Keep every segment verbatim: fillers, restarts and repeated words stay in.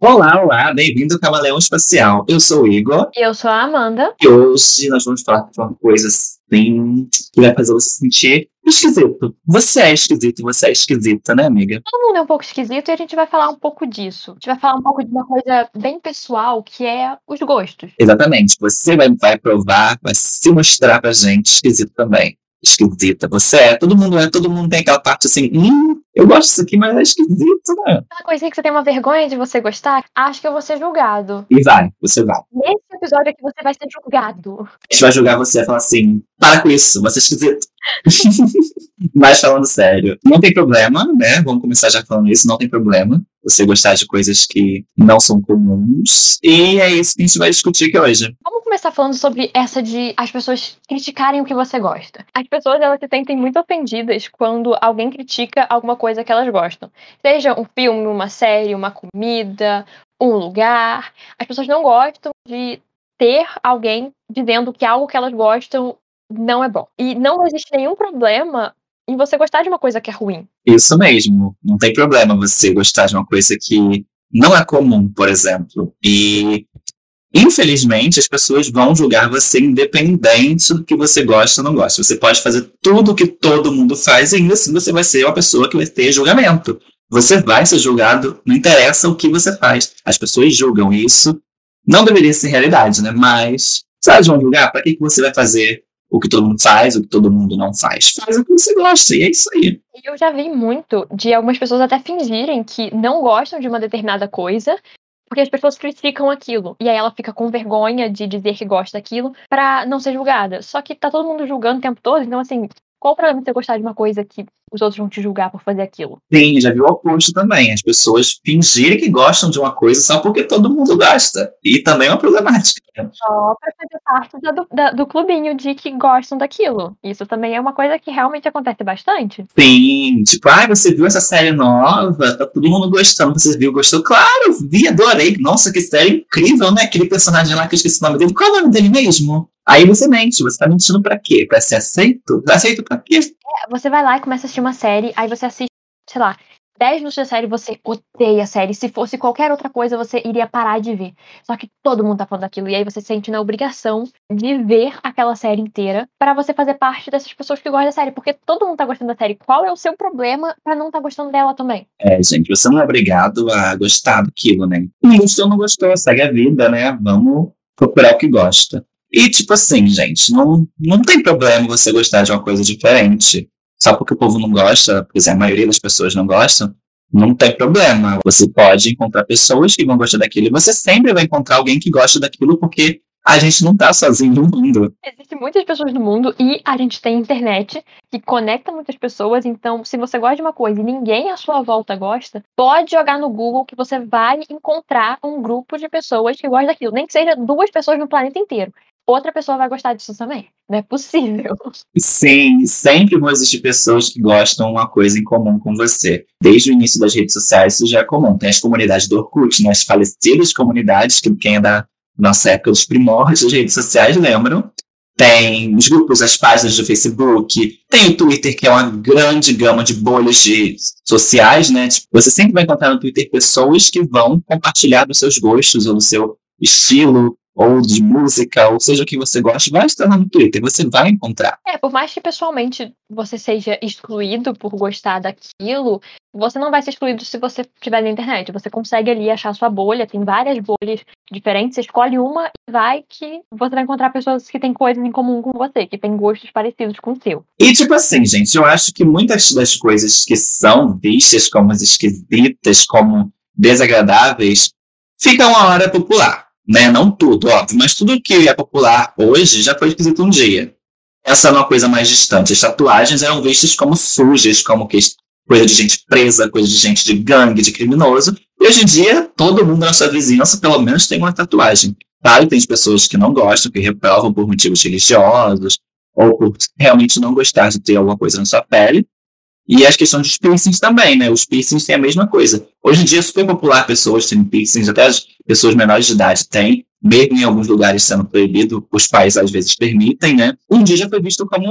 Olá, olá, bem-vindo ao Camaleão Espacial. Eu sou o Igor Eu sou a Amanda. e hoje nós vamos falar de uma coisa assim que vai fazer você se sentir esquisito. Você é esquisito, você é esquisita, né, amiga? Todo mundo é um pouco esquisito e a gente vai falar um pouco disso. A gente vai falar um pouco de uma coisa bem pessoal, que é os gostos. Exatamente. Você vai, vai provar, vai se mostrar pra gente esquisito também. Esquisita. Você é, todo mundo é, todo mundo tem aquela parte assim, hum, eu gosto disso aqui, mas é esquisito, né? Aquela coisinha que você tem uma vergonha de você gostar, acho que eu vou ser julgado. E vai, você vai. Nesse episódio aqui você vai ser julgado. A gente vai julgar você e falar assim, para com isso, você é esquisito. Mas falando sério, não tem problema, né? Vamos começar já falando isso, não tem problema você gostar de coisas que não são comuns. E é isso que a gente vai discutir aqui hoje. Vamos começar falando sobre essa de as pessoas criticarem o que você gosta. As pessoas, elas se sentem muito ofendidas quando alguém critica alguma coisa que elas gostam. Seja um filme, uma série, uma comida, um lugar. As pessoas não gostam de ter alguém dizendo que algo que elas gostam não é bom. E não existe nenhum problema em você gostar de uma coisa que é ruim. Isso mesmo, não tem problema você gostar de uma coisa que não é comum, por exemplo. E, infelizmente, as pessoas vão julgar você independente do que você gosta ou não gosta. Você pode fazer tudo o que todo mundo faz e ainda assim você vai ser uma pessoa que vai ter julgamento. Você vai ser julgado, não interessa o que você faz. As pessoas julgam isso. Não deveria ser realidade, né? Mas, se elas vão julgar, para que, que você vai fazer o que todo mundo faz, o que todo mundo não faz? Faz o que você gosta, e é isso aí. E eu já vi muito de algumas pessoas até fingirem que não gostam de uma determinada coisa, porque as pessoas criticam aquilo. E aí ela fica com vergonha de dizer que gosta daquilo pra não ser julgada. Só que tá todo mundo julgando o tempo todo, então assim, qual o problema de você gostar de uma coisa que os outros vão te julgar por fazer aquilo? Sim, já vi o oposto também. As pessoas fingirem que gostam de uma coisa só porque todo mundo gosta. E também é uma problemática. Só pra fazer parte da- do, da- do clubinho de que gostam daquilo. Isso também é uma coisa que realmente acontece bastante. Sim, tipo, ai, você viu essa série nova? Tá todo mundo gostando. Você viu, gostou? Claro, eu vi, adorei. Nossa, que série incrível, né? Aquele personagem lá que eu esqueci o nome dele. Qual é o nome dele mesmo? Aí você mente. Você tá mentindo pra quê? Pra ser aceito? Tá aceito pra quê? É, você vai lá e começa a assistir uma série, aí você assiste, sei lá, dez minutos da série, você odeia a série. Se fosse qualquer outra coisa, você iria parar de ver. Só que todo mundo tá falando daquilo, e aí você se sente na obrigação de ver aquela série inteira pra você fazer parte dessas pessoas que gostam da série. Porque todo mundo tá gostando da série. Qual é o seu problema pra não tá gostando dela também? É, gente, você não é obrigado a gostar daquilo, né? Não gostou, não gostou, segue a vida, né? Vamos procurar o que gosta. E, tipo assim, gente, não, não tem problema você gostar de uma coisa diferente. Só porque o povo não gosta, por exemplo, a maioria das pessoas não gostam, não tem problema. Você pode encontrar pessoas que vão gostar daquilo e você sempre vai encontrar alguém que gosta daquilo porque a gente não tá sozinho no mundo. Existem muitas pessoas no mundo e a gente tem internet que conecta muitas pessoas. Então, se você gosta de uma coisa e ninguém à sua volta gosta, pode jogar no Google que você vai encontrar um grupo de pessoas que gostam daquilo. Nem que seja duas pessoas no planeta inteiro. Outra pessoa vai gostar disso também. Não é possível. Sim, sempre vão existir pessoas que gostam uma coisa em comum com você. Desde o início das redes sociais isso já é comum. Tem as comunidades do Orkut, né, as falecidas comunidades, que quem é da nossa época dos primórdios das redes sociais lembram. Tem os grupos, as páginas do Facebook, tem o Twitter, que é uma grande gama de bolhas de sociais, né? Tipo, você sempre vai encontrar no Twitter pessoas que vão compartilhar dos seus gostos ou do seu estilo, ou de música, ou seja o que você gosta, vai estar lá no Twitter, você vai encontrar. É, por mais que pessoalmente você seja excluído por gostar daquilo, você não vai ser excluído se você estiver na internet. Você consegue ali achar sua bolha, tem várias bolhas diferentes, você escolhe uma e vai que você vai encontrar pessoas que têm coisas em comum com você, que têm gostos parecidos com o seu. E tipo assim, gente, eu acho que muitas das coisas que são vistas como esquisitas, como desagradáveis, ficam uma hora popular. Né? Não tudo, óbvio, mas tudo que é popular hoje já foi esquisito um dia. Essa é uma coisa mais distante. As tatuagens eram vistas como sujas, como que coisa de gente presa, coisa de gente de gangue, de criminoso. E hoje em dia, todo mundo na sua vizinhança, pelo menos, tem uma tatuagem. Claro, tem pessoas que não gostam, que reprovam por motivos religiosos, ou por realmente não gostar de ter alguma coisa na sua pele. E as questões dos piercings também, né? Os piercings têm a mesma coisa. Hoje em dia é super popular pessoas terem piercings, até as pessoas menores de idade têm, mesmo em alguns lugares sendo proibido, os pais às vezes permitem, né? Um dia já foi visto como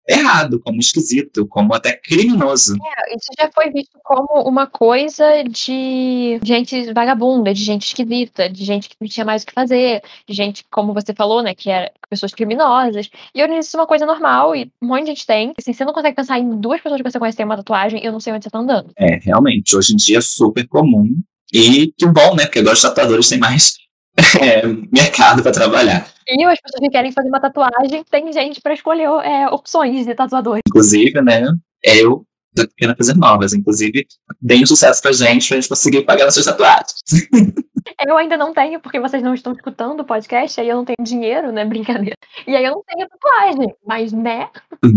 errado, como esquisito, como até criminoso. É, isso já foi visto como uma coisa de gente vagabunda, de gente esquisita, de gente que não tinha mais o que fazer, de gente, como você falou, né, que era pessoas criminosas. E hoje isso é uma coisa normal e um monte de gente tem. Assim, você não consegue pensar em duas pessoas que você conhece que tem uma tatuagem, eu não sei onde você tá andando. É, realmente, hoje em dia é super comum. E que bom, né? Porque agora os tatuadores têm mais é, mercado para trabalhar. E as pessoas que querem fazer uma tatuagem, tem gente para escolher é, opções de tatuador. Inclusive, né? Eu tô querendo fazer novas. Inclusive, deem um sucesso pra gente, pra gente conseguir pagar nossas tatuagens. Eu ainda não tenho, porque vocês não estão escutando o podcast, aí eu não tenho dinheiro, né? Brincadeira. E aí eu não tenho tatuagem, mas né?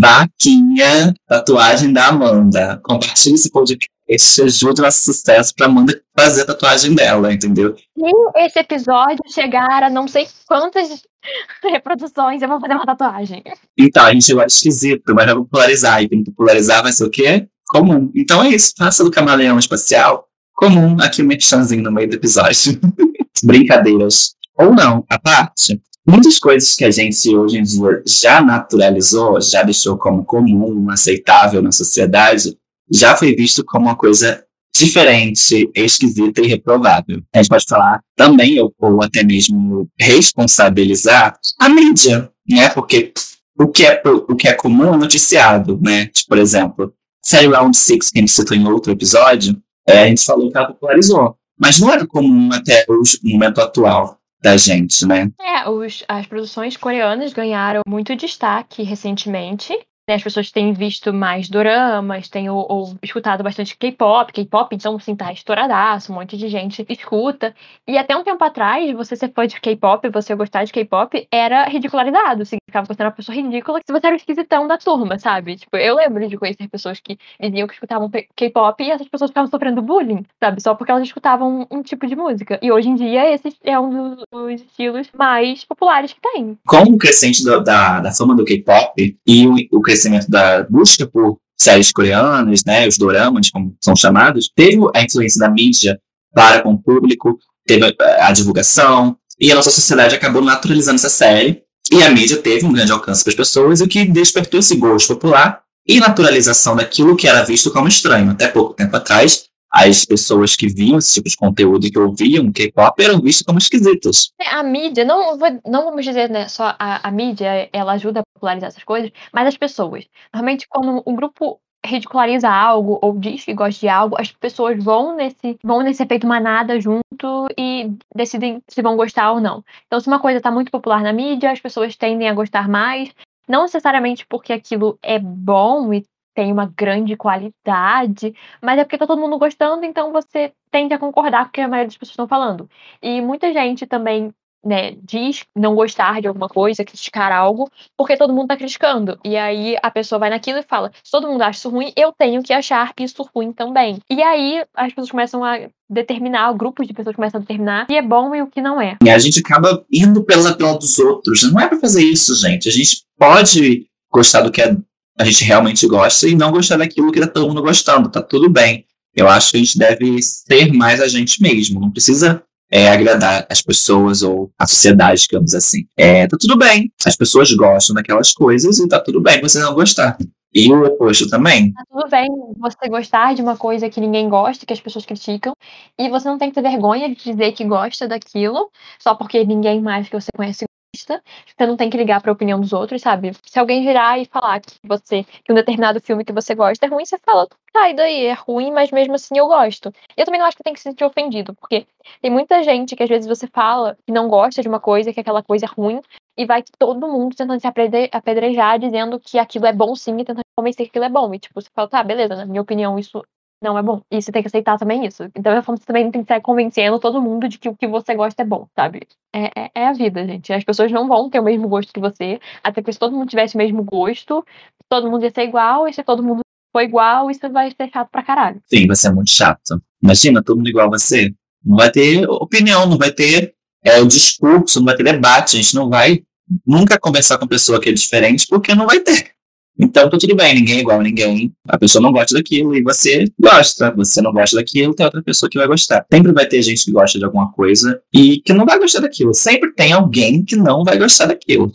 Vaquinha, tatuagem da Amanda. Compartilhe esse podcast, ajude o nosso sucesso pra Amanda fazer a tatuagem dela, entendeu? Se esse episódio chegar a não sei quantas reproduções, eu vou fazer uma tatuagem. Então, a gente vai esquisito, mas vai popularizar. E tem que popularizar vai ser o quê? Comum. Então é isso, faça do camaleão espacial comum aqui o um merchanzinho no meio do episódio. Brincadeiras. Ou não, a parte. Muitas coisas que a gente hoje em dia já naturalizou, já deixou como comum, aceitável na sociedade, já foi visto como uma coisa diferente, esquisita e reprovável. A gente pode falar também, ou, ou até mesmo responsabilizar a mídia, né? Porque o que é, o que é comum é noticiado, né? Tipo, por exemplo, série Round Six, que a gente citou em outro episódio, é, a gente falou que ela popularizou. Mas não era comum até o momento atual da gente, né? É, os, as produções coreanas ganharam muito destaque recentemente. As pessoas têm visto mais doramas, têm ou, ou escutado bastante K-pop. K-pop, então, assim, tá estouradaço, um monte de gente escuta. E até um tempo atrás, você ser fã de K-pop, você gostar de K-pop, era ridicularizado. Significava que você era uma pessoa ridícula, que você era o esquisitão da turma, sabe? Tipo, eu lembro de conhecer pessoas que diziam que escutavam K-pop e essas pessoas ficavam sofrendo bullying, sabe? Só porque elas escutavam um, um tipo de música. E hoje em dia, esse é um dos, dos estilos mais populares que tem. Com o crescente do, da, da fama do K-pop e o, o crescimento da busca por séries coreanas, né, os doramas, como são chamados, teve a influência da mídia para com o público, teve a, a divulgação, e a nossa sociedade acabou naturalizando essa série, e a mídia teve um grande alcance para as pessoas, o que despertou esse gosto popular e naturalização daquilo que era visto como estranho. Até pouco tempo atrás, as pessoas que viam esse tipo de conteúdo e que ouviam K-pop eram vistas como esquisitas. A mídia, não, não vamos dizer, né, só a, a mídia, ela ajuda a popularizar essas coisas, mas as pessoas. Normalmente, quando um grupo ridiculariza algo ou diz que gosta de algo, as pessoas vão nesse, vão nesse efeito manada junto e decidem se vão gostar ou não. Então, se uma coisa está muito popular na mídia, as pessoas tendem a gostar mais, não necessariamente porque aquilo é bom e tem uma grande qualidade, mas é porque tá todo mundo gostando, então você tende a concordar com o que a maioria das pessoas estão falando. E muita gente também, né, diz não gostar de alguma coisa, criticar algo, porque todo mundo tá criticando. E aí a pessoa vai naquilo e fala: se todo mundo acha isso ruim, eu tenho que achar isso ruim também. E aí as pessoas começam a determinar, grupos de pessoas começam a determinar o que é bom e o que não é. E a gente acaba indo pela, pela dos outros. Não é pra fazer isso, gente. A gente pode gostar do que é a gente realmente gosta e não gostar daquilo que tá todo mundo gostando, tá tudo bem. Eu acho que a gente deve ser mais a gente mesmo, não precisa é, agradar as pessoas ou a sociedade, digamos assim. É, tá tudo bem, as pessoas gostam daquelas coisas e tá tudo bem você não gostar. E o oposto também. Tá tudo bem você gostar de uma coisa que ninguém gosta, que as pessoas criticam, e você não tem que ter vergonha de dizer que gosta daquilo, só porque ninguém mais que você conhece gosta. Você não tem que ligar pra opinião dos outros, sabe? Se alguém virar e falar que você, que um determinado filme que você gosta é ruim, você fala, tá, e daí? É ruim, mas mesmo assim eu gosto. Eu também não acho que tem que se sentir ofendido, porque tem muita gente que às vezes você fala que não gosta de uma coisa, que aquela coisa é ruim, e vai todo mundo tentando se apedrejar, dizendo que aquilo é bom sim, e tentando convencer que aquilo é bom. E tipo, você fala, tá, beleza, na minha opinião isso não é bom. E você tem que aceitar também isso. Então eu falo que você também tem que sair convencendo todo mundo de que o que você gosta é bom, sabe? É, é, é a vida, gente. As pessoas não vão ter o mesmo gosto que você, até porque se todo mundo tivesse o mesmo gosto, todo mundo ia ser igual, e se todo mundo for igual, isso vai ser chato pra caralho. Sim, vai ser muito chato. Imagina, todo mundo igual a você. Não vai ter opinião, não vai ter é, discurso, não vai ter debate. A gente não vai nunca conversar com pessoa que é diferente, porque não vai ter. Então, tá tudo bem, ninguém é igual a ninguém. A pessoa não gosta daquilo e você gosta. Você não gosta daquilo, tem outra pessoa que vai gostar. Sempre vai ter gente que gosta de alguma coisa e que não vai gostar daquilo. Sempre tem alguém que não vai gostar daquilo.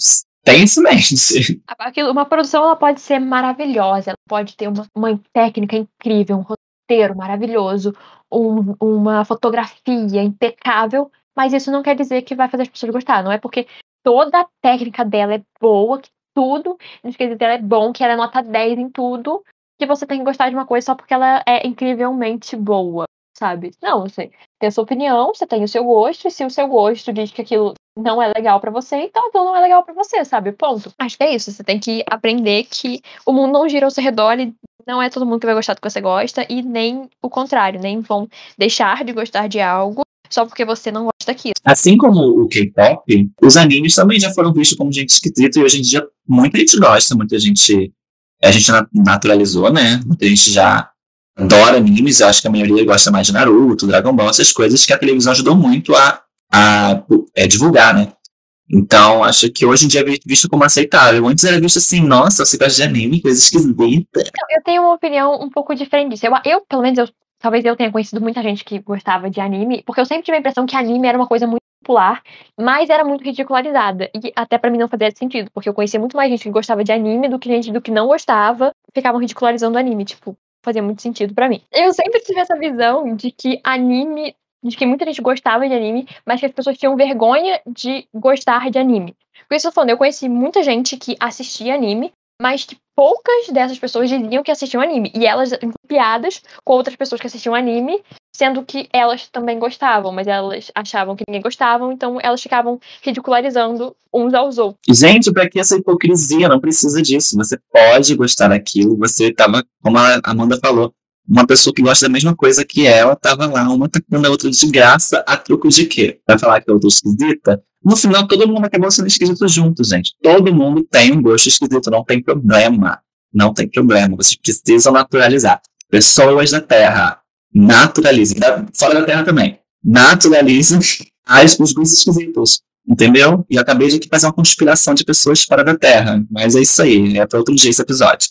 Tem isso mente. Aquilo, uma produção ela pode ser maravilhosa, ela pode ter uma, uma técnica incrível, um roteiro maravilhoso, um, uma fotografia impecável, mas isso não quer dizer que vai fazer as pessoas gostar. Não é porque toda a técnica dela é boa, que tudo nos quesitos dela é bom, que ela é nota dez em tudo, que você tem que gostar de uma coisa só porque ela é incrivelmente boa, sabe? Não, você tem a sua opinião, você tem o seu gosto, e se o seu gosto diz que aquilo não é legal pra você, então aquilo não é legal pra você, sabe? Ponto. Acho que é isso. Você tem que aprender que o mundo não gira ao seu redor e não é todo mundo que vai gostar do que você gosta, e nem o contrário, nem vão deixar de gostar de algo só porque você não gosta daquilo. Assim como o K-pop, os animes também já foram vistos como gente esquisita e hoje em dia muita gente gosta, muita gente. A gente naturalizou, né? Muita gente já adora animes, eu acho que a maioria gosta mais de Naruto, Dragon Ball, essas coisas que a televisão ajudou muito a, a é, divulgar, né? Então, acho que hoje em dia é visto como aceitável. Antes era visto assim, nossa, você gosta de anime, coisa esquisita. Eu tenho uma opinião um pouco diferente disso. Eu, eu pelo menos, eu, talvez eu tenha conhecido muita gente que gostava de anime, porque eu sempre tive a impressão que anime era uma coisa muito popular, mas era muito ridicularizada. E até pra mim não fazia sentido, porque eu conhecia muito mais gente que gostava de anime do que gente do que não gostava, ficavam ridicularizando o anime. Tipo, fazia muito sentido pra mim. Eu sempre tive essa visão de que anime, de que muita gente gostava de anime, mas que as pessoas tinham vergonha de gostar de anime. Por isso eu tô falando, eu conheci muita gente que assistia anime, mas que poucas dessas pessoas diziam que assistiam anime. E elas piadas com outras pessoas que assistiam anime, sendo que elas também gostavam, mas elas achavam que ninguém gostava, então elas ficavam ridicularizando uns aos outros. Gente, pra que essa hipocrisia? Não precisa disso. Você pode gostar daquilo. Você tava, como a Amanda falou, uma pessoa que gosta da mesma coisa que ela, tava lá, uma atacando a outra de graça, a truco de quê? Vai falar que a outra é esquisita? No final, todo mundo acabou sendo esquisito junto, gente. Todo mundo tem um gosto esquisito, não tem problema. Não tem problema. Vocês precisam naturalizar. Pessoas da Terra, naturalizem. Da, fora da Terra também. Naturalizem as, os gostos esquisitos. Entendeu? E eu acabei de aqui fazer uma conspiração de pessoas fora da Terra. Mas é isso aí. É pra outro dia esse episódio.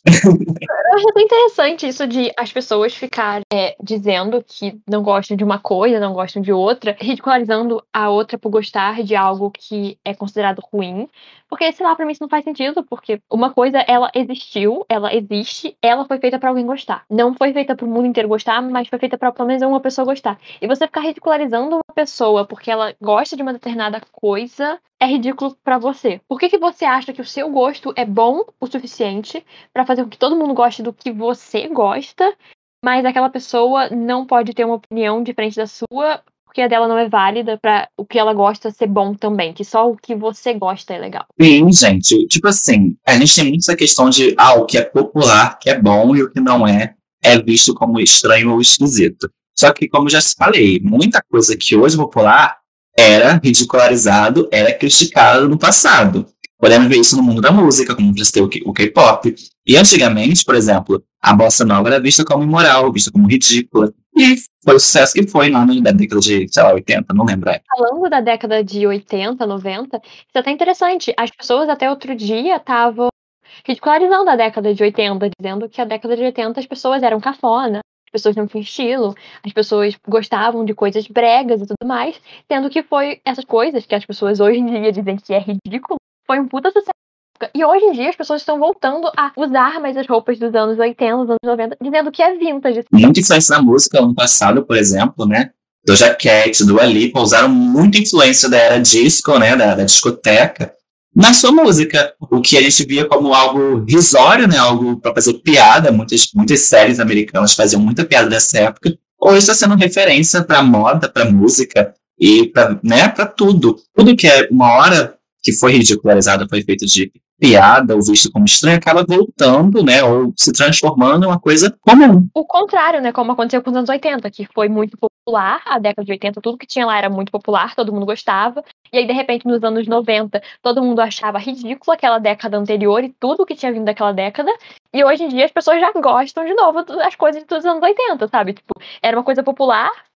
Eu acho bem interessante isso de as pessoas ficarem é, dizendo que não gostam de uma coisa, não gostam de outra, ridicularizando a outra por gostar de algo que é considerado ruim. Porque, sei lá, pra mim isso não faz sentido, porque uma coisa, ela existiu, ela existe, ela foi feita pra alguém gostar. Não foi feita pro mundo inteiro gostar, mas foi feita pra pelo menos uma pessoa gostar. E você ficar ridicularizando uma pessoa porque ela gosta de uma determinada coisa é ridículo pra você. Por que que você acha que o seu gosto é bom o suficiente pra fazer com que todo mundo goste do que você gosta, mas aquela pessoa não pode ter uma opinião diferente da sua, porque a dela não é válida pra o que ela gosta ser bom também, que só o que você gosta é legal. Sim, gente. Tipo assim, a gente tem muito essa questão de ah, o que é popular, que é bom, e o que não é, é visto como estranho ou esquisito. Só que, como já se falei, muita coisa que hoje é popular era ridicularizado, era criticado no passado. Podemos ver isso no mundo da música, como já tem o K- o K-pop. E antigamente, por exemplo, a bossa nova era vista como imoral, vista como ridícula. E foi o sucesso que foi lá na década de, sei lá, oitenta, não lembro. é. Falando da década de oitenta, noventa, isso é até interessante. As pessoas até outro dia estavam ridicularizando a década de oitenta, dizendo que a década de oitenta as pessoas eram cafona, as pessoas não tinham estilo, as pessoas gostavam de coisas bregas e tudo mais, sendo que foi essas coisas que as pessoas hoje em dia dizem que é ridículo, foi um puta sucesso. E hoje em dia as pessoas estão voltando a usar mais as roupas dos anos oitenta, dos anos noventa, dizendo que é vintage. Muita influência na música, ano passado, por exemplo, né? Doja Cat, Dua Lipa usaram muita influência da era disco, né? Da, da discoteca, na sua música. O que a gente via como algo risório, né? Algo para fazer piada. Muitas, muitas séries americanas faziam muita piada dessa época. Hoje está sendo referência para moda, para música e para, né? Para tudo. Tudo que é uma hora que foi ridicularizado, foi feito de piada ou visto como estranho, acaba voltando, né, ou se transformando em uma coisa comum. O contrário, né, como aconteceu com os anos oitenta, que foi muito popular, a década de oitenta, tudo que tinha lá era muito popular, todo mundo gostava, e aí, de repente, nos anos noventa, todo mundo achava ridículo aquela década anterior e tudo que tinha vindo daquela década, e hoje em dia as pessoas já gostam de novo das coisas dos anos oitenta, sabe? Tipo, era uma coisa popular,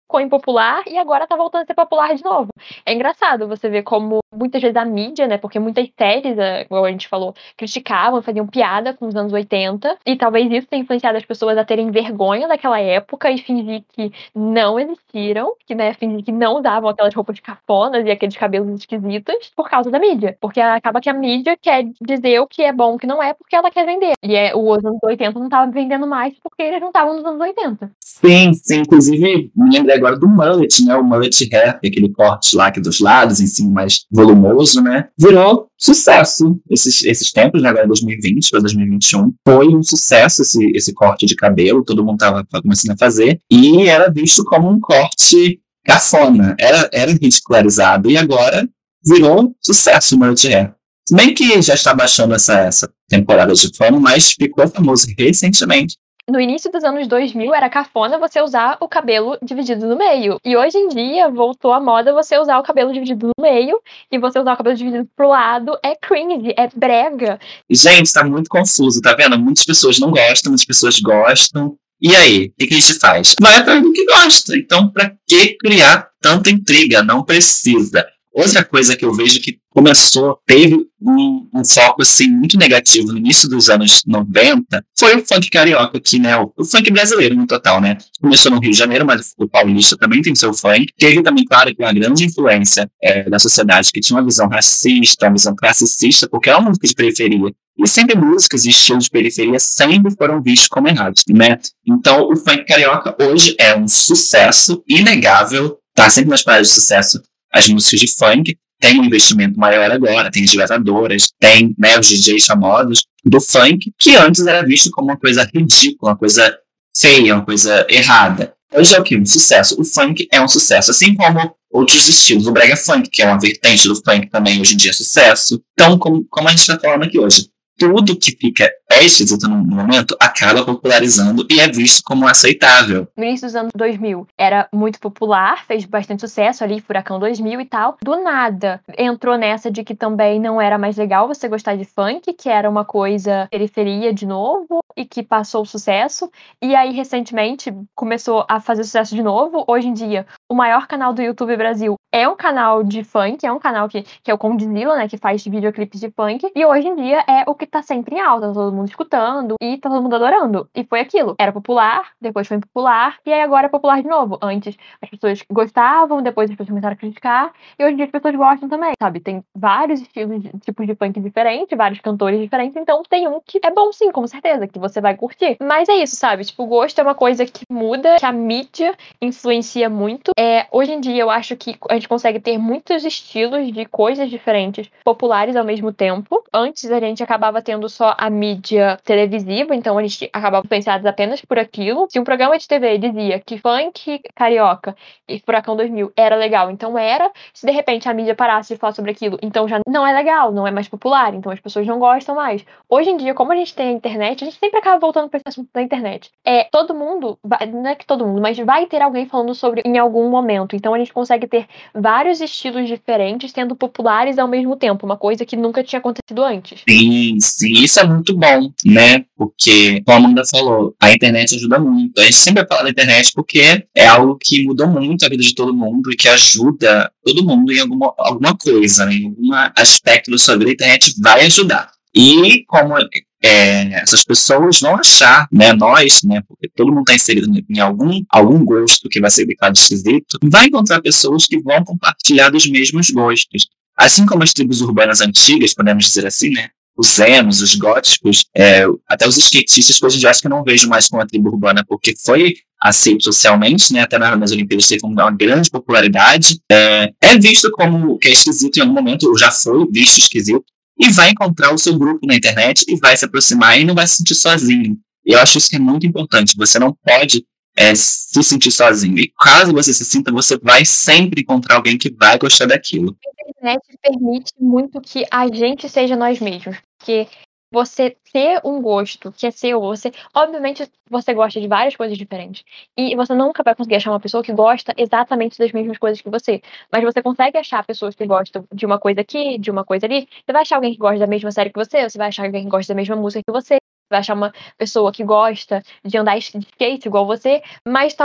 ficou impopular e agora tá voltando a ser popular de novo. É engraçado você ver como muitas vezes a mídia, né, porque muitas séries, é, igual a gente falou, criticavam, faziam piada com os anos oitenta, e talvez isso tenha influenciado as pessoas a terem vergonha daquela época e fingir que não existiram, que, né, fingir que não usavam aquelas roupas cafonas e aqueles cabelos esquisitos por causa da mídia. Porque acaba que a mídia quer dizer o que é bom e o que não é porque ela quer vender. E é, os anos oitenta não tava vendendo mais porque eles não estavam nos anos oitenta. Sim, sim. Inclusive, me lembrei agora do mullet, né? O mullet hair, aquele corte lá aqui dos lados, em cima mais volumoso, né? Virou sucesso esses, esses tempos, né? Agora dois mil e vinte para dois mil e vinte e um. Foi um sucesso esse, esse corte de cabelo, todo mundo tava começando a fazer. E era visto como um corte cafona. Era, era ridicularizado. E agora virou sucesso o mullet hair. Se bem que já está baixando essa, essa temporada de fama, mas ficou famoso recentemente. No início dos anos dois mil, era cafona você usar o cabelo dividido no meio. E hoje em dia, voltou à moda você usar o cabelo dividido no meio. E você usar o cabelo dividido pro lado é cringe, é brega. Gente, tá muito confuso, tá vendo? Muitas pessoas não gostam, muitas pessoas gostam. E aí, o que, que a gente faz? Vai atrás do que gosta. Então, pra que criar tanta intriga? Não precisa. Outra coisa que eu vejo que começou, teve um, um foco assim, muito negativo no início dos anos noventa, foi o funk carioca aqui, né? O, o funk brasileiro no total, né? Começou no Rio de Janeiro, mas o paulista também tem seu funk. Teve também, claro, que uma grande influência é, da sociedade que tinha uma visão racista, uma visão classicista, porque é uma música de periferia. E sempre músicas e estilos de periferia sempre foram vistos como errados, né? Então, o funk carioca hoje é um sucesso inegável, tá sempre nas paradas de sucesso. As músicas de funk têm um investimento maior agora, tem as gravadoras, tem, né, os D Js famosos do funk, que antes era visto como uma coisa ridícula, uma coisa feia, uma coisa errada. Hoje é o que? Um sucesso. O funk é um sucesso, assim como outros estilos. O brega funk, que é uma vertente do funk, também hoje em dia é sucesso. Então, como, como a gente está falando aqui hoje, tudo que fica é esquisito no momento acaba popularizando e é visto como aceitável. No início dos anos dois mil era muito popular, fez bastante sucesso ali, Furacão dois mil e tal. Do nada, entrou nessa de que também não era mais legal você gostar de funk, que era uma coisa periferia de novo e que passou o sucesso. E aí, recentemente, começou a fazer sucesso de novo. Hoje em dia, o maior canal do YouTube Brasil é um canal de funk, é um canal que, que é o Condzilla, né, que faz videoclipes de funk. E hoje em dia é o que tá sempre em alta, tá todo mundo escutando e tá todo mundo adorando. E foi aquilo. Era popular, depois foi impopular, e aí agora é popular de novo. Antes as pessoas gostavam, depois as pessoas começaram a criticar, e hoje em dia as pessoas gostam também, sabe? Tem vários estilos, tipos de funk diferentes, vários cantores diferentes, então tem um que é bom sim, com certeza, que você vai curtir. Mas é isso, sabe? Tipo, o gosto é uma coisa que muda, que a mídia influencia muito. É, hoje em dia eu acho que a gente consegue ter muitos estilos de coisas diferentes, populares ao mesmo tempo. Antes a gente acabava tendo só a mídia televisiva, então a gente acabava influenciados apenas por aquilo. Se um programa de T V dizia que funk carioca e Furacão dois mil era legal, então era. Se de repente a mídia parasse de falar sobre aquilo, então já não é legal, não é mais popular, então as pessoas não gostam mais. Hoje em dia, como a gente tem a internet, a gente sempre acaba voltando para esse assunto da internet. É, todo mundo, não é que todo mundo, mas vai ter alguém falando sobre em algum momento. Então a gente consegue ter vários estilos diferentes sendo populares ao mesmo tempo, uma coisa que nunca tinha acontecido antes. Sim, sim, isso é muito bom, né? Porque, como a Amanda falou, a internet ajuda muito. A gente sempre fala da internet porque é algo que mudou muito a vida de todo mundo e que ajuda todo mundo em alguma, alguma coisa, né? Em algum aspecto da sua vida, a internet vai ajudar. E como é, essas pessoas vão achar, né, nós, né, porque todo mundo está inserido em algum, algum gosto que vai ser declarado esquisito, vai encontrar pessoas que vão compartilhar dos mesmos gostos. Assim como as tribos urbanas antigas, podemos dizer assim, né, os emos, os góticos, é, até os skatistas, que hoje em dia acho que eu não vejo mais como a tribo urbana, porque foi aceito socialmente, né, até nas Olimpíadas teve uma grande popularidade, é, é visto como que é esquisito em algum momento, ou já foi visto esquisito, e vai encontrar o seu grupo na internet e vai se aproximar e não vai se sentir sozinho. E eu acho isso que é muito importante. Você não pode é, se sentir sozinho. E caso você se sinta, você vai sempre encontrar alguém que vai gostar daquilo. A internet permite muito que a gente seja nós mesmos. Porque você ter um gosto que é seu, você, obviamente, você gosta de várias coisas diferentes. E você nunca vai conseguir achar uma pessoa que gosta exatamente das mesmas coisas que você. Mas você consegue achar pessoas que gostam de uma coisa aqui, de uma coisa ali. Você vai achar alguém que gosta da mesma série que você, você vai achar alguém que gosta da mesma música que você, você vai achar uma pessoa que gosta de andar de skate igual você, mas talvez você não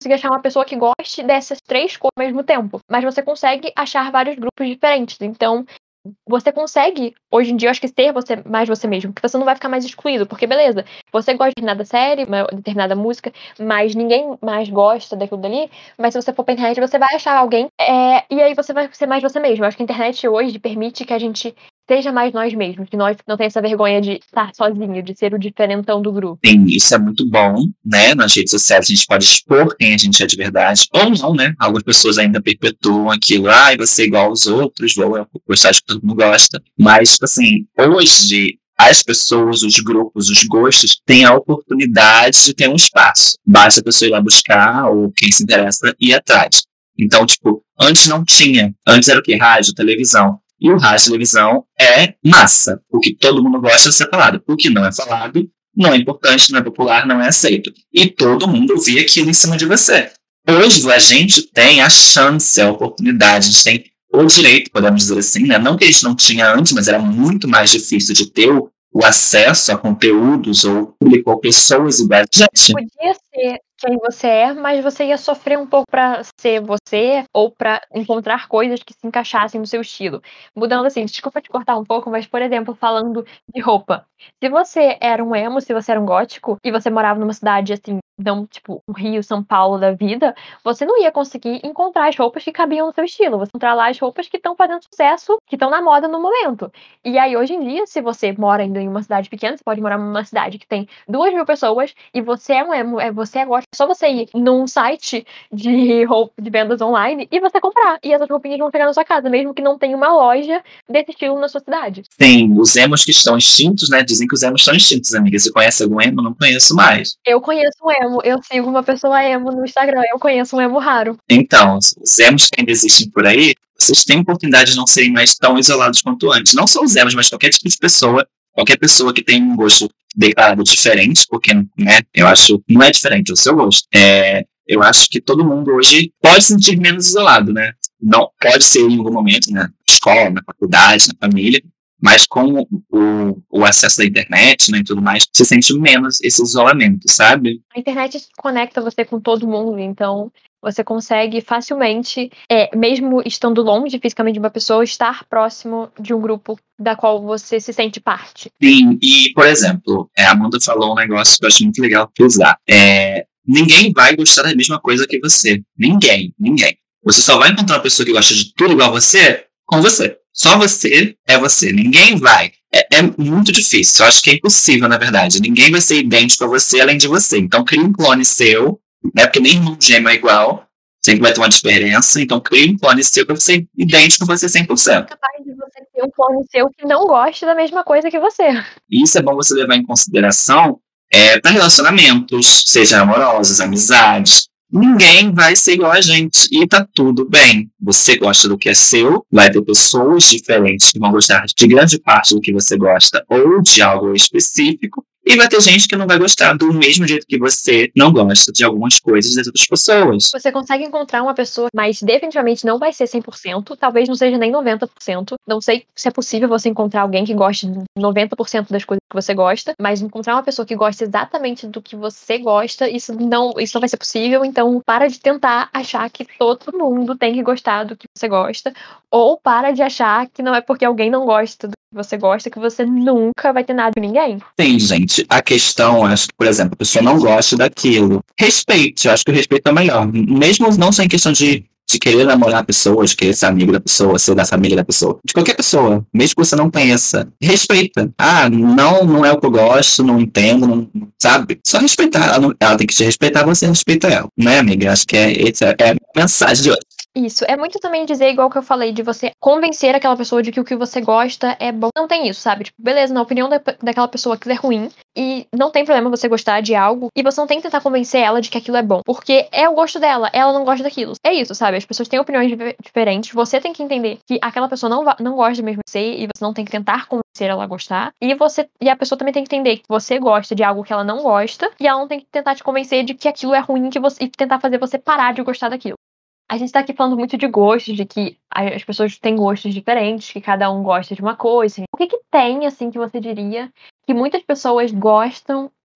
conseguir achar uma pessoa que goste dessas três coisas ao mesmo tempo. Mas você consegue achar vários grupos diferentes. Então, você consegue, hoje em dia, eu acho que ser você, mais você mesmo, porque você não vai ficar mais excluído, porque beleza, você gosta de determinada série, uma determinada música, mas ninguém mais gosta daquilo dali, mas se você for pra internet, você vai achar alguém, é, e aí você vai ser mais você mesmo. Eu acho que a internet hoje permite que a gente seja mais nós mesmos, que nós não tenha essa vergonha de estar sozinho, de ser o diferentão do grupo. Sim, isso é muito bom, né? Nas redes sociais a gente pode expor quem a gente é de verdade, ou não, né? Algumas pessoas ainda perpetuam aquilo, ah, você é igual aos outros, vou gostar de que todo mundo gosta. Mas, tipo assim, hoje as pessoas, os grupos, os gostos têm a oportunidade de ter um espaço. Basta a pessoa ir lá buscar, ou quem se interessa ir atrás. Então, tipo, antes não tinha. Antes era o quê? Rádio, televisão. E o rádio e televisão é massa. O que todo mundo gosta de ser falado. O que não é falado não é importante, não é popular, não é aceito. E todo mundo via aquilo em cima de você. Hoje a gente tem a chance, a oportunidade, a gente tem o direito, podemos dizer assim, né? Não que a gente não tinha antes, mas era muito mais difícil de ter o, o acesso a conteúdos ou público ou pessoas iguais a gente. Podia ser quem você é, mas você ia sofrer um pouco pra ser você ou pra encontrar coisas que se encaixassem no seu estilo. Mudando assim, desculpa te cortar um pouco, mas por exemplo, falando de roupa. Se você era um emo, se você era um gótico e você morava numa cidade assim, não tipo um Rio, São Paulo da vida, você não ia conseguir encontrar as roupas que cabiam no seu estilo. Você encontrar lá as roupas que estão fazendo sucesso, que estão na moda no momento. E aí hoje em dia, se você mora ainda em uma cidade pequena, você pode morar numa cidade que tem duas mil pessoas e você é um emo, é você é gótico, é só você ir num site de roupa de vendas online e você comprar. E essas roupinhas vão chegar na sua casa, mesmo que não tenha uma loja desse estilo na sua cidade. Sim, os emos que estão extintos, né? Dizem que os emos estão extintos, amiga. Você conhece algum emo? Não conheço mais. Eu conheço um emo, eu sigo uma pessoa emo no Instagram, eu conheço um emo raro. Então, os emos que ainda existem por aí, vocês têm a oportunidade de não serem mais tão isolados quanto antes. Não só os emos, mas qualquer tipo de pessoa, qualquer pessoa que tem um gosto declarado diferente, porque, né, eu acho, não é diferente o seu gosto. É, eu acho que todo mundo hoje pode se sentir menos isolado, né? Não, pode ser em algum momento, né? Na escola, na faculdade, na família, mas com o, o acesso da internet, né, e tudo mais, se sente menos esse isolamento, sabe? A internet conecta você com todo mundo, então você consegue facilmente, é, mesmo estando longe fisicamente de uma pessoa, estar próximo de um grupo da qual você se sente parte. Sim, e, por exemplo, a Amanda falou um negócio que eu acho muito legal frisar. É, ninguém vai gostar da mesma coisa que você. Ninguém, ninguém. Você só vai encontrar uma pessoa que gosta de tudo igual a você com você. Só você é você. Ninguém vai. É, é muito difícil. Eu acho que é impossível, na verdade. Ninguém vai ser idêntico a você além de você. Então, crie um clone seu, né? Porque nem irmão gêmeo é igual. Sempre vai ter uma diferença. Então, crie um clone seu para ser idêntico a você cem por cento. É capaz de você ter um clone seu que não goste da mesma coisa que você. E isso é bom você levar em consideração é, para relacionamentos, seja amorosos, amizades. Ninguém vai ser igual a gente e tá tudo bem. Você gosta do que é seu, vai ter pessoas diferentes que vão gostar de grande parte do que você gosta ou de algo específico. E vai ter gente que não vai gostar do mesmo jeito que você não gosta de algumas coisas das outras pessoas. Você consegue encontrar uma pessoa, mas definitivamente não vai ser cem por cento, talvez não seja nem noventa por cento. Não sei se é possível você encontrar alguém que goste de noventa por cento das coisas que você gosta, mas encontrar uma pessoa que gosta exatamente do que você gosta, isso não, isso não vai ser possível. Então, para de tentar achar que todo mundo tem que gostar do que você gosta, ou para de achar que não é porque alguém não gosta do que você gosta que você nunca vai ter nada com ninguém. Sim, gente. A questão, acho que, por exemplo, a pessoa não gosta daquilo. Respeite. Eu acho que o respeito é o melhor. Mesmo não só em questão de, de querer namorar a pessoa, de querer ser amigo da pessoa, ser da família da pessoa. De qualquer pessoa. Mesmo que você não conheça. Respeita. Ah, não, não é o que eu gosto, não entendo, não, sabe? Só respeitar. Ela, não, ela tem que te respeitar, você respeita ela. Né, amiga? Acho que é, essa é a mensagem de hoje. Isso, é muito também dizer, igual que eu falei, de você convencer aquela pessoa de que o que você gosta é bom. Não tem isso, sabe? Tipo, beleza, na opinião da, daquela pessoa aquilo é ruim, e não tem problema você gostar de algo, e você não tem que tentar convencer ela de que aquilo é bom, porque é o gosto dela, ela não gosta daquilo. É isso, sabe? As pessoas têm opiniões diferentes, você tem que entender que aquela pessoa não, não gosta mesmo de você, e você não tem que tentar convencer ela a gostar, e, você, e a pessoa também tem que entender que você gosta de algo que ela não gosta, e ela não tem que tentar te convencer de que aquilo é ruim que você, e tentar fazer você parar de gostar daquilo. A gente tá aqui falando muito de gostos, de que as pessoas têm gostos diferentes, que cada um gosta de uma coisa. O que que tem, assim, que você diria que muitas pessoas gostam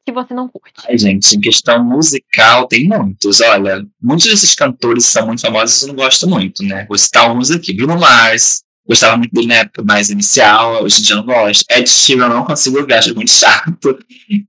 que você não curte? Ai, gente, em questão musical, tem muitos. Olha, muitos desses cantores são muito famosos, eu não gosto muito, né? Vou citar alguns aqui. Bruno Mars, gostava muito dele na época mais inicial, hoje em dia eu não gosto. Ed Sheeran eu não consigo ouvir, acho muito chato.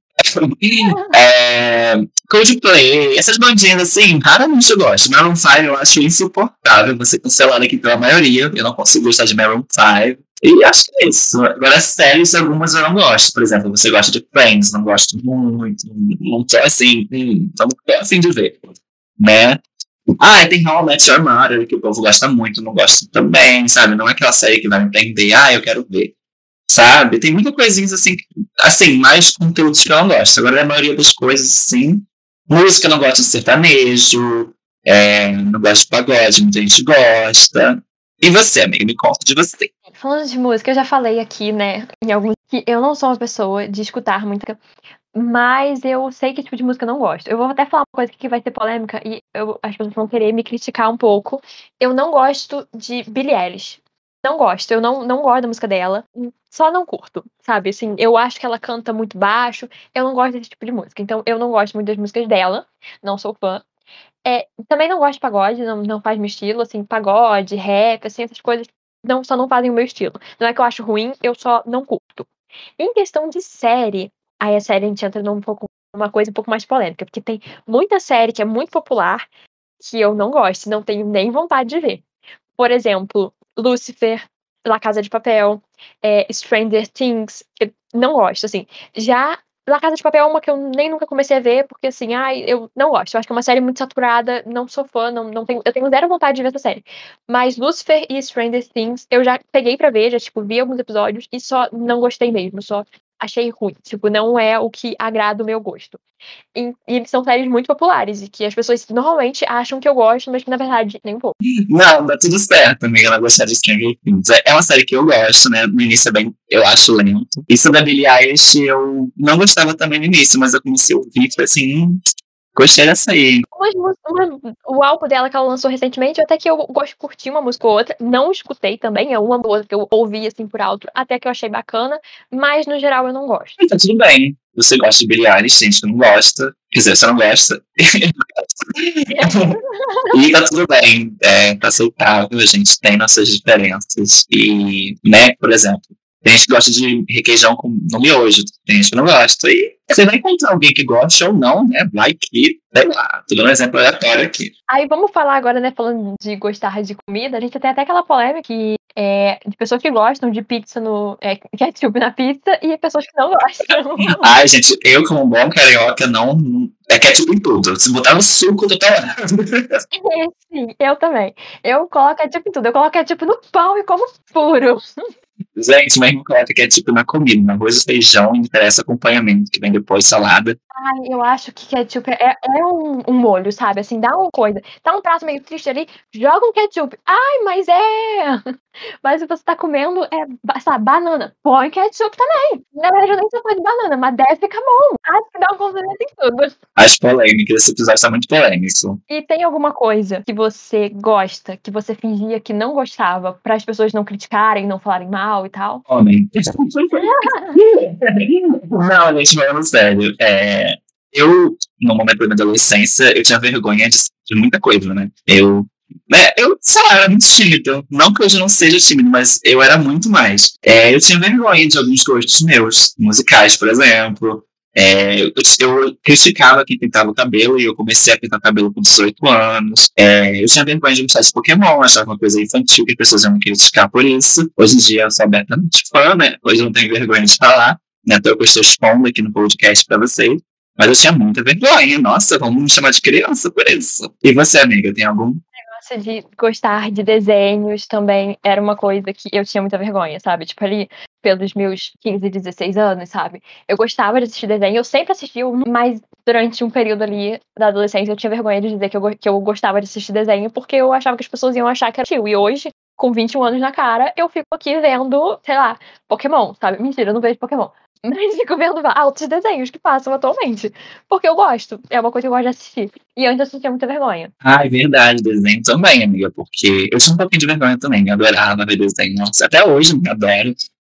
é, Coldplay, essas bandinhas assim, raramente eu gosto. Maroon five eu acho insuportável, vou ser cancelado aqui pela maioria, eu não consigo gostar de Maroon five. E acho que é isso. Agora, séries, algumas eu não gosto. Por exemplo, você gosta de Friends, não gosto muito, não tô assim, hum, não tô afim de ver, né? Ah, tem How I Met Your Mother, que o povo gosta muito, não gosto também, sabe? Não é aquela série que vai me prender, ah, eu quero ver. Sabe? Tem muitas coisinhas assim, assim, mais conteúdos que eu não gosto. Agora, a maioria das coisas, sim. Música, eu não gosto de sertanejo, é, não gosto de pagode, muita gente gosta. E você, amiga, me conta de você. Falando de música, eu já falei aqui, né, em alguns que eu não sou uma pessoa de escutar música, mas eu sei que tipo de música eu não gosto. Eu vou até falar uma coisa que vai ser polêmica e eu, as pessoas vão querer me criticar um pouco. Eu não gosto de Billie Eilish. Não gosto, eu não, não gosto da música dela, só não curto, sabe? Assim, eu acho que ela canta muito baixo, eu não gosto desse tipo de música. Então, eu não gosto muito das músicas dela, não sou fã. É, também não gosto de pagode, não, não faz meu estilo, assim, pagode, rap, assim, essas coisas não, só não fazem o meu estilo. Não é que eu acho ruim, eu só não curto. Em questão de série, aí a série a gente entra num pouco, uma coisa um pouco mais polêmica, porque tem muita série que é muito popular que eu não gosto, não tenho nem vontade de ver. Por exemplo, Lucifer, La Casa de Papel, é, Stranger Things, eu não gosto, assim. Já La Casa de Papel é uma que eu nem nunca comecei a ver, porque assim, ai, eu não gosto. Eu acho que é uma série muito saturada, não sou fã, não, não tenho, eu tenho zero vontade de ver essa série. Mas Lucifer e Stranger Things, eu já peguei pra ver, já, tipo, vi alguns episódios e só não gostei mesmo, só achei ruim. Tipo, não é o que agrada o meu gosto. E, e são séries muito populares e que as pessoas normalmente acham que eu gosto, mas que na verdade nem um pouco. Não, dá tudo certo, amiga. Ela gostar de Stranger Things. É uma série que eu gosto, né? No início é bem, eu acho lento. Isso da Billie Eilish eu não gostava também no início, mas eu comecei a ouvir e falei assim, hum, gostei dessa aí. Umas uma, o álbum dela que ela lançou recentemente, até que eu gosto de curtir uma música ou outra. Não escutei também, é uma ou outra que eu ouvi assim por alto, até que eu achei bacana, mas no geral eu não gosto. E tá tudo bem. Você gosta de Billie Eilish, gente que não gosta. Quer dizer, você não gosta. E tá tudo bem, é, tá aceitável, a gente tem nossas diferenças. E, né, por exemplo, tem gente que gosta de requeijão com, no miojo, tem gente que não gosta. E você vai encontrar alguém que gosta ou não, né? Vai que, sei lá, tô dando um exemplo aleatório aqui. Aí vamos falar agora, né, falando de gostar de comida, a gente tem até aquela polêmica que é, de pessoas que gostam de pizza no é, ketchup na pizza e pessoas que não gostam. Ai, gente, eu como um bom carioca não... É ketchup em tudo. Se botar no suco, eu tô errado. É, sim, eu também. Eu coloco ketchup em tudo. Eu coloco ketchup no pão e como puro. Gente, mas não coloca ketchup na comida. No arroz e feijão, interessa acompanhamento, que vem depois salada. Ai, eu acho que ketchup é, é um, um molho, sabe? Assim, dá uma coisa. Tá um prato meio triste ali, joga um ketchup. Ai, mas é. Mas se você tá comendo, é, ba- sabe, banana. Põe ketchup também. Na verdade, eu nem sou fã de banana, mas deve ficar bom. Acho que dá um complemento em tudo. As polêmicas, esse episódio tá muito polêmico. E tem alguma coisa que você gosta, que você fingia que não gostava, para as pessoas não criticarem, não falarem mal e tal? Homem. Não, gente, falando sério. É, eu, no momento da minha adolescência, eu tinha vergonha de, de muita coisa, né? Eu, né, eu, sei lá, era muito tímido. Não que hoje eu não seja tímido, mas eu era muito mais. É, eu tinha vergonha de alguns gostos meus, musicais, por exemplo. É, eu, eu criticava quem pintava o cabelo e eu comecei a pintar o cabelo com dezoito anos. É, eu tinha vergonha de gostar de Pokémon, achava uma coisa infantil que as pessoas iam me criticar por isso. Hoje em dia eu sou abertamente fã, né? Hoje eu não tenho vergonha de falar, né? Então eu estou expondo aqui no podcast pra vocês. Mas eu tinha muita vergonha. Nossa, vamos me chamar de criança por isso. E você, amiga, tem algum? Gosto de gostar de desenhos também era uma coisa que eu tinha muita vergonha, sabe? Tipo, ali pelos meus quinze, dezesseis anos, sabe? Eu gostava de assistir desenho, eu sempre assisti, mas durante um período ali da adolescência eu tinha vergonha de dizer que eu, go- que eu gostava de assistir desenho porque eu achava que as pessoas iam achar que era tio. E hoje, com vinte e um anos na cara, eu fico aqui vendo, sei lá, Pokémon, sabe? Mentira, eu não vejo Pokémon. Mas fico vendo altos desenhos que passam atualmente. Porque eu gosto. É uma coisa que eu gosto de assistir. E eu ainda sentia muita vergonha. Ah, é verdade, desenho também, amiga, porque eu tinha um pouquinho de vergonha também, eu adorava ver desenho, nossa, até hoje eu adoro.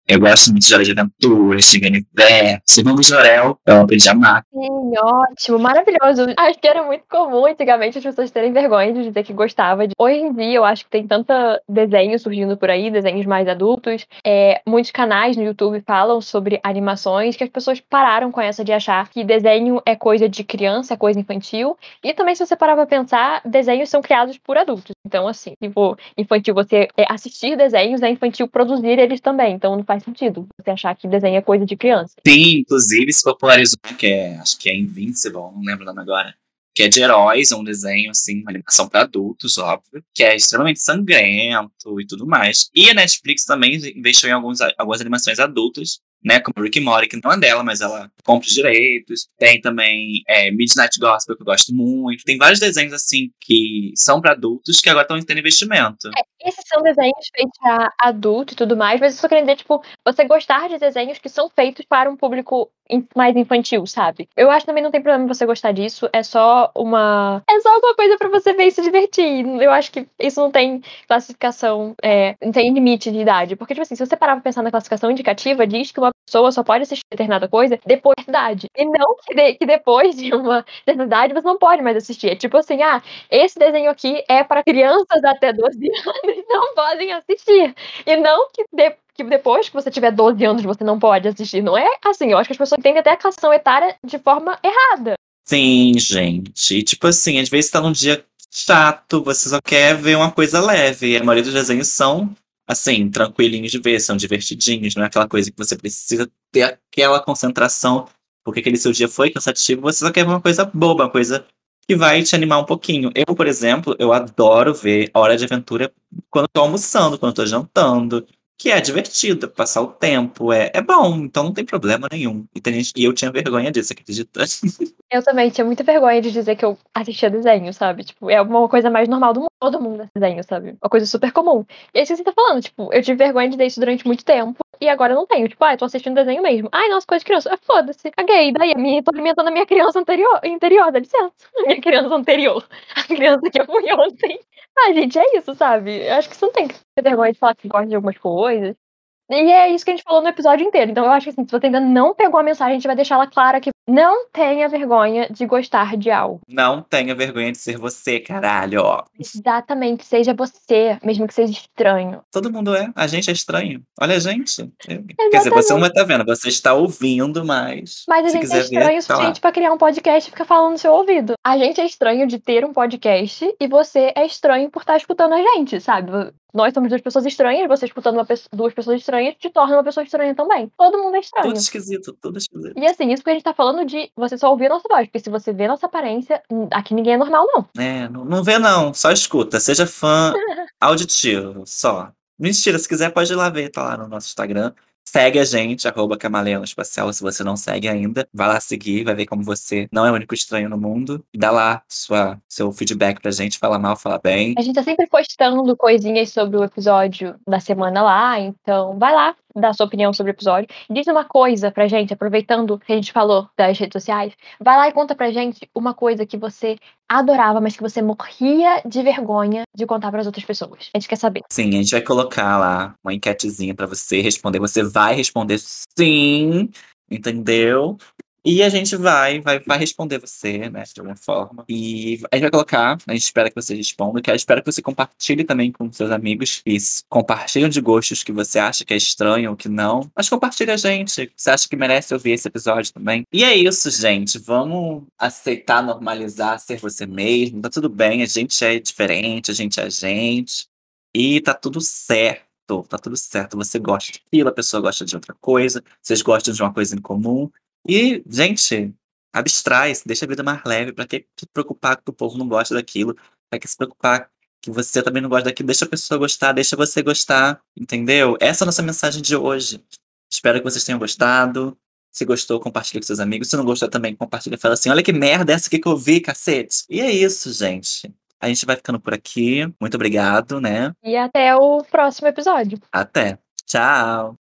Eu gosto muito de Hora de Aventura, Steven Universe, Vamos Jorel, é uma pijama. Sim, ótimo, maravilhoso. Acho que era muito comum antigamente as pessoas terem vergonha de dizer que gostava de. Hoje em dia, eu acho que tem tanto desenho surgindo por aí, desenhos mais adultos. É, muitos canais no YouTube falam sobre animações, que as pessoas pararam com essa de achar que desenho é coisa de criança, é coisa infantil. E também, se você parar pra pensar, desenhos são criados por adultos. Então, assim, se for infantil você é, assistir desenhos, é infantil produzir eles também. Então, não faz sentido você achar que desenho é coisa de criança. Sim, inclusive se popularizou, que é, acho que é Invincible, não lembro o nome agora. Que é de heróis, é um desenho, assim, uma animação para adultos, óbvio, que é extremamente sangrento e tudo mais. E a Netflix também investiu em alguns, algumas animações adultas, né, como Rick and Morty, que não é dela, mas ela compra os direitos. Tem também é, Midnight Gospel, que eu gosto muito. Tem vários desenhos, assim, que são para adultos, que agora estão tendo investimento. É, esses são desenhos feitos para adulto e tudo mais, mas eu só queria dizer, tipo, você gostar de desenhos que são feitos para um público in- mais infantil, sabe? Eu acho que também não tem problema você gostar disso, é só uma. É só uma coisa pra você ver e se divertir. Eu acho que isso não tem classificação, é, não tem limite de idade. Porque, tipo assim, se você parar pra pensar na classificação indicativa, diz que uma pessoa só pode assistir determinada coisa depois da idade. E não que, de- que depois de uma certa idade você não pode mais assistir. É tipo assim, ah, esse desenho aqui é para crianças até doze anos, não podem assistir. E não que, de- que depois que você tiver doze anos você não pode assistir. Não é assim. Eu acho que as pessoas entendem até a classificação etária de forma errada. Sim, gente. E, tipo assim, às vezes tá num dia chato, você só quer ver uma coisa leve. E a maioria dos desenhos são, assim, tranquilinhos de ver, são divertidinhos, não é aquela coisa que você precisa ter aquela concentração, porque aquele seu dia foi cansativo, você só quer ver uma coisa boba, uma coisa que vai te animar um pouquinho. Eu, por exemplo, eu adoro ver Hora de Aventura quando tô almoçando, quando tô jantando. Que é divertido, passar o tempo, é, é bom, então não tem problema nenhum. E, tem gente- e eu tinha vergonha disso, acredita? Eu também tinha muita vergonha de dizer que eu assistia desenho, sabe? Tipo, é uma coisa mais normal do mundo. Todo mundo assiste desenho, sabe? Uma coisa super comum. E é isso que você tá falando, tipo, eu tive vergonha de dizer isso durante muito tempo. E agora eu não tenho. Tipo, ah, eu tô assistindo desenho mesmo. Ai, nossa, coisa de criança. Ah, foda-se. Caguei. Daí, a minha, tô alimentando a minha criança anterior, interior, dá licença. A minha criança anterior. A criança que eu fui ontem. Ah, gente, é isso, sabe? Eu acho que você não tem que ter vergonha de falar que gosta de algumas coisas. E é isso que a gente falou no episódio inteiro. Então eu acho que assim, se você ainda não pegou a mensagem, a gente vai deixar ela clara que não tenha vergonha de gostar de algo. Não tenha vergonha de ser você, caralho. Ó. Exatamente, seja você, mesmo que seja estranho. Todo mundo é. A gente é estranho. Olha a gente. Eu- Quer dizer, você não vai Exatamente. estar vendo, você está ouvindo, mas Mas a se gente é quiser ver, estranho o tá lá. suficiente pra criar um podcast e ficar falando no seu ouvido. A gente é estranho de ter um podcast e você é estranho por estar escutando a gente, sabe? Nós somos duas pessoas estranhas, você escutando uma pe- duas pessoas estranhas te torna uma pessoa estranha também. Todo mundo é Tudo estranho. esquisito, tudo E esquisito. assim, isso porque a gente tá falando de você só ouvir a nossa voz, porque se você vê nossa aparência, hum, aqui ninguém é normal, não. É, não, não vê não, só escuta. Seja fã auditivo, só. Mentira, se quiser pode ir lá ver, tá lá no nosso Instagram. Segue a gente, arroba Camaleão Espacial, se você não segue ainda. Vai lá seguir, vai ver como você não é o único estranho no mundo. Dá lá sua, seu feedback pra gente, fala mal, fala bem. A gente tá sempre postando coisinhas sobre o episódio da semana lá, então vai lá dar sua opinião sobre o episódio. Diz uma coisa pra gente, aproveitando que a gente falou das redes sociais, vai lá e conta pra gente uma coisa que você adorava, mas que você morria de vergonha de contar pras outras pessoas. A gente quer saber. Sim, a gente vai colocar lá uma enquetezinha pra você responder. Você vai responder sim, entendeu? E a gente vai, vai, vai responder você, né, de alguma forma. E a gente vai colocar, a gente espera que você responda, que eu espero que você compartilhe também com seus amigos e s- compartilhem de gostos que você acha que é estranho ou que não. Mas compartilhe a gente, que você acha que merece ouvir esse episódio também. E é isso, gente. Vamos aceitar, normalizar, ser você mesmo. Tá tudo bem, a gente é diferente, a gente é a gente. E tá tudo certo. Tá tudo certo. Você gosta daquilo, a pessoa gosta de outra coisa, vocês gostam de uma coisa em comum. E, gente, abstrai-se, deixa a vida mais leve. Pra que se preocupar que o povo não gosta daquilo? Pra que se preocupar que você também não gosta daquilo? Deixa a pessoa gostar, deixa você gostar, entendeu? Essa é a nossa mensagem de hoje. Espero que vocês tenham gostado. Se gostou, compartilha com seus amigos. Se não gostou também, compartilha e fala assim: olha que merda essa aqui que eu vi, cacete. E é isso, gente. A gente vai ficando por aqui. Muito obrigado, né? E até o próximo episódio. Até. Tchau.